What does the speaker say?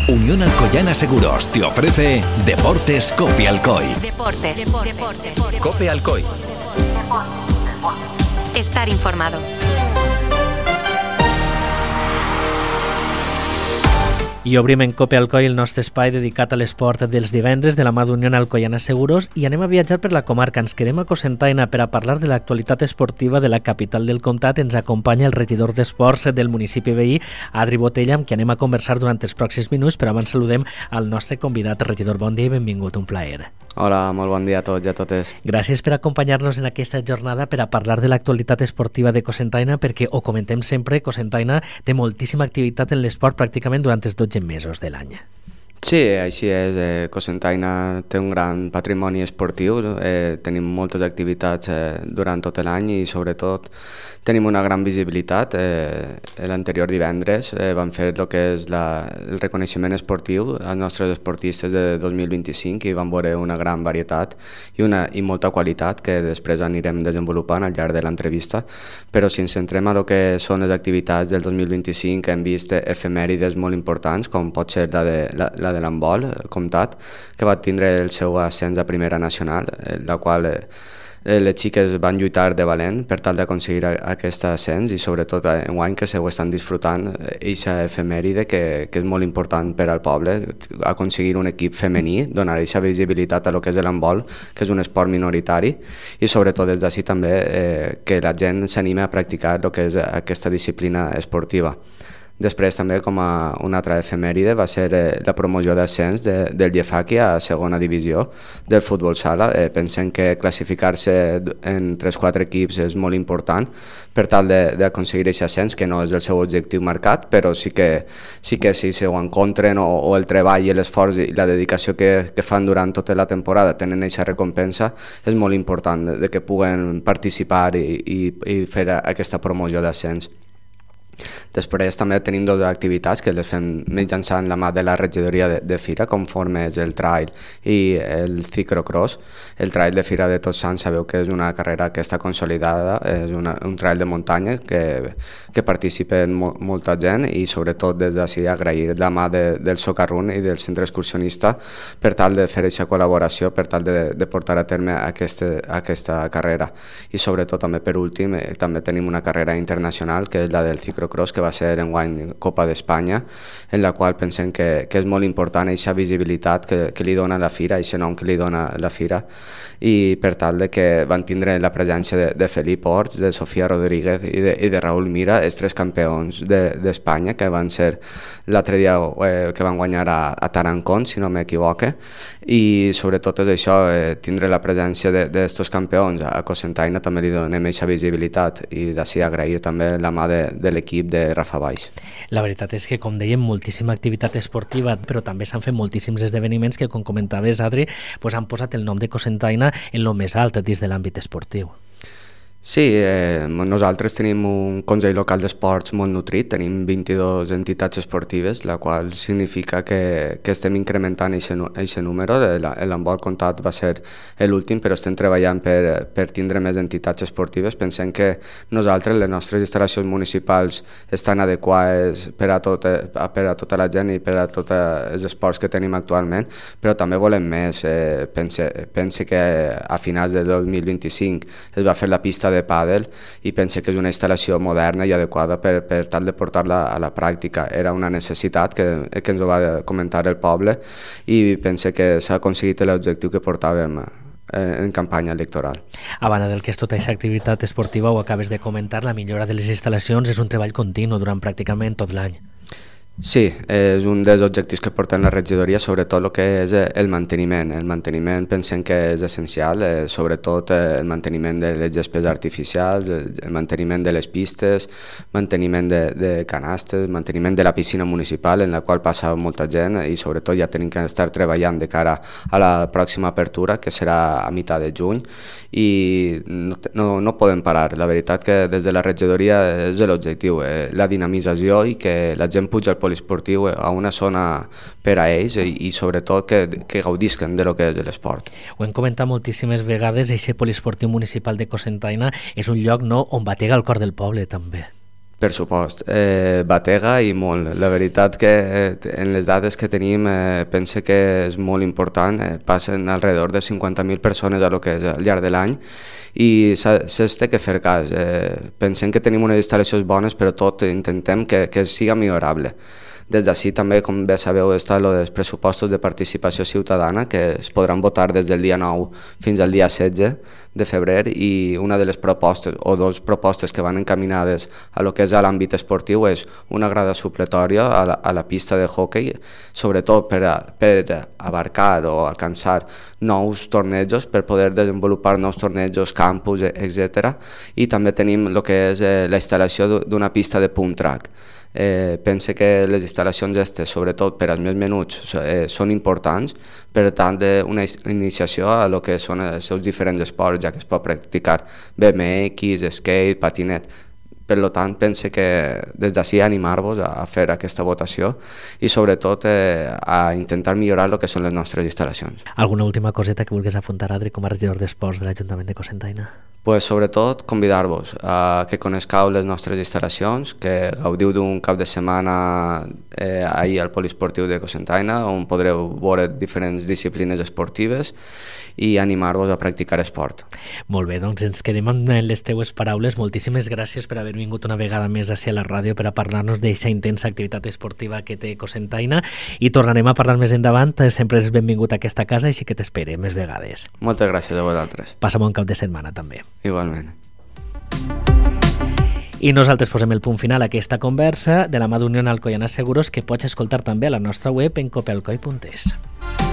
Unión Alcoyana Seguros te ofrece Deportes Cope Alcoy. Deportes. Cope Alcoy. Estar informado. I obrim en Cope Alcoy el nostre espai dedicat a l'esport dels divendres de la mà d'Unió Alcoyana Seguros i anem a viatjar per la comarca. Ens quedem a Cocentaina per a parlar de l'actualitat esportiva de la capital del comtat. Ens acompanya el regidor d'Esports del municipi veí, Adri Botella, amb qui anem a conversar durant els pròxims minuts, però abans saludem al nostre convidat. Regidor, bon dia i benvingut, un plaer. Hola, molt bon dia a tots i a totes. Gràcies per acompanyar-nos en aquesta jornada per a parlar de l'actualitat esportiva de Cocentaina, perquè, ho comentem sempre, Cocentaina té moltíssima activitat en l'esport pràcticament durant els 12 mesos de l'any. Sí, així és. Cocentaina té un gran patrimoni esportiu, tenim moltes activitats durant tot l'any i sobretot tenim una gran visibilitat. L'anterior divendres vam fer el que és el reconeixement esportiu als nostres esportistes de 2025 i vam veure una gran varietat i molta qualitat que després anirem desenvolupant al llarg de l'entrevista, però si ens centrem a lo que són les activitats del 2025 hem vist efemèrides molt importants, com pot ser la de l'handbol comtat, que va tindre el seu ascens a primera nacional, la qual les xiques van lluitar de valent per tal d'aconseguir aquest ascens i sobretot enguany que se ho estan disfrutant aquesta efemèride que és molt important per al poble, aconseguir un equip femení, donar aquesta visibilitat a lo que és l'handbol, que és un esport minoritari i sobretot des d'ací també que la gent s'anima a practicar el que és aquesta disciplina esportiva. Després també com a una altra efemèride va ser la promoció d'ascens del Llefaqui a segona divisió del futbol sala. Pensem que classificar-se en 3-4 equips és molt important per tal d'aconseguir aquest ascens, que no és el seu objectiu marcat, però sí que si se ho encontren o el treball i l'esforç i la dedicació que fan durant tota la temporada tenen aquesta recompensa, és molt important de que puguen participar i fer aquesta promoció d'ascens. Després també tenim dues activitats que les fem mitjançant la mà de la regidoria de Fira, conforme és el trail i el ciclocross. El trail de Fira de Tots Sants sabeu que és una carrera que està consolidada, és un trail de muntanya que participa molta gent i sobretot des d'ací agrair la mà del Socarrun i del centre excursionista per tal de fer aquesta col·laboració, per tal de portar a terme aquesta carrera. I sobretot també per últim també tenim una carrera internacional que és la del ciclocross, que va ser enguany Copa d'Espanya, en la qual pensem que és molt important aquesta visibilitat que li dona la Fira, aquest nom que li dona la Fira, i per tal de que van tindre la presència de Felip Orts, de Sofia Rodríguez i de Raúl Mira, els tres campions d'Espanya, que van ser l'altre dia que van guanyar a Tarancón, si no m'equivoque, i sobretot és això, tindre la presència d'estos campions a Cocentaina també li donem aquesta visibilitat i d'ací agrair també la mà de l'equip de Rafa Baix. La veritat és que, com dèiem, moltíssima activitat esportiva, però també s'han fet moltíssims esdeveniments que, com comentaves, Adri, han posat el nom de Cocentaina en lo més alt dins de l'àmbit esportiu. Sí, nosaltres tenim un Consell Local d'Esports molt nutrit, tenim 22 entitats esportives, la qual significa que estem incrementant aquest número. L'handbol comtat va ser l'últim, però estem treballant per tindre més entitats esportives. Pensem que nosaltres, les nostres instal·lacions municipals estan adequades per a tota la gent i per a tots els esports que tenim actualment, però també volem més. Pense que a finals de 2025 es va fer la pista de pàdel i pense que és una instal·lació moderna i adequada per tal de portar-la a la pràctica. Era una necessitat que ens ho va comentar el poble i pense que s'ha aconseguit l'objectiu que portàvem en campanya electoral. A banda del que és tota aquesta activitat esportiva, ho acabes de comentar, la millora de les instal·lacions és un treball continu durant pràcticament tot l'any. Sí, és un dels objectius que porta la regidoria, sobretot el que és el manteniment. El manteniment pensem que és essencial, sobretot el manteniment de les gespes artificials, el manteniment de les pistes, manteniment de canastes, manteniment de la piscina municipal en la qual passa molta gent i sobretot ja tenim que estar treballant de cara a la pròxima apertura, que serà a meitat de juny, i no podem parar. La veritat que des de la regidoria és l'objectiu, la dinamització i que la gent puja al poliesportiu a una zona per a ells i sobretot que gaudisquen de lo que és l'esport. Ho hem comentat moltíssimes vegades, aquest poliesportiu municipal de Cocentaina és un lloc on batega el cor del poble també. Per supost, batega i molt. La veritat que en les dades que tenim pense que és molt important, passen alrededor de 50.000 persones a lo que és al llarg de l'any i se'ls té que fer cas. Pensem que tenim unes instal·lacions bones, però tot intentem que siga millorable. Des d'ací també, com bé sabeu, estan els pressupostos de participació ciutadana que es podran votar des del dia 9 fins al dia 16 de febrer i una de les propostes o dues propostes que van encaminades a lo que és l'àmbit esportiu és una grada supletòria a la pista de hoquei, sobretot per abarcar o alcançar nous tornejos, per poder desenvolupar nous tornejos, campus, etc. I també tenim el que és la instal·lació d'una pista de punt track. Pense que les instal·lacions aquestes, sobretot per als més menuts, són importants, per tant una iniciació a lo que són els seus diferents esports, ja que es pot practicar BMX, skate, patinet. Per tant, pense que des d'ací animar-vos a fer aquesta votació i sobretot a intentar millorar el que són les nostres instal·lacions. Alguna última coseta que vulguis apuntar, Adri, com a regidor d'Esports de l'Ajuntament de Cocentaina? Pues sobretot convidar-vos a que conescau les nostres instal·lacions, que gaudiu d'un cap de setmana ahir al Poliesportiu de Cocentaina, on podreu veure diferents disciplines esportives i animar-vos a practicar esport. Molt bé, doncs ens quedem amb les teues paraules. Moltíssimes gràcies per haver vingut una vegada més a la ràdio per a parlar-nos d'aquesta intensa activitat esportiva que té Cocentaina i tornarem a parlar més endavant. Sempre és benvingut a aquesta casa, així que t'esperem més vegades. Moltes gràcies a vosaltres. Passa bon cap de setmana també. Igualment. I nosaltres posem el punt final a aquesta conversa de la mà d'Unió Alcoiana Seguros, que pots escoltar també a la nostra web en copealcoi.es.